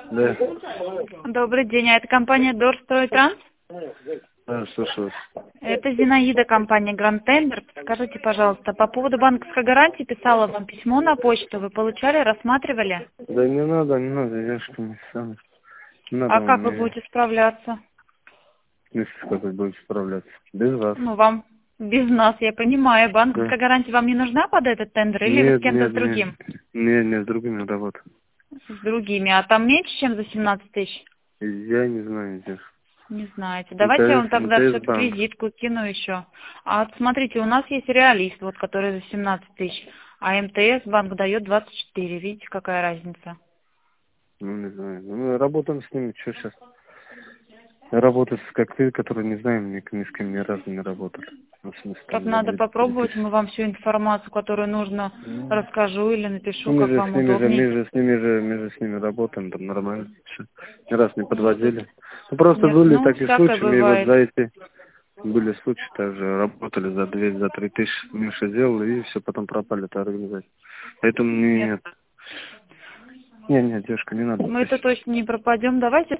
Да. Добрый день, а это компания Дорстройтрans? Да, слушаю. Это Зинаида, компания Grand Tender. Скажите, пожалуйста, по поводу банковской гарантии писала вам письмо на почту. Вы получали, рассматривали? Да не надо, девушка, не сам. Не надо А как вы мне, будете справляться? как вы будете справляться. Без вас. Ну, вам без нас, я понимаю. Да. Банковская гарантия вам не нужна под этот тендер или вы с кем-то с другим? Нет, с другими работаю. С другими. А там меньше, чем за 17 тысяч? Я не знаю, девушка. Не знаете. Давайте я вам тогда МТС все-таки банк. визитку кину еще. А вот смотрите, у нас есть реалист, вот, который за 17 тысяч, а МТС банк дает 24. Видите, какая разница? Ну, не знаю. Ну, работаем с ними, что сейчас? Работать как ты, который не знаем, ни с кем ни разу не работали. Ну, в смысле, Так там, за надо 200 попробовать, тысяч. мы вам всю информацию, которую нужно, Ну, расскажу или напишу, мы как же вам с ними же, удобней. мы же с ними работаем, там нормально. Всё. Ни раз не подводили. Ну, просто Нет, были ну, такие всякое случаи, мы вот бывает. за эти были случаи, также работали за 2, за 3 тысячи, меньше делали, и все, потом пропали эта организация. Поэтому Нет, нет. Нет, девушка, не надо. мы это точно не пропадем. Давайте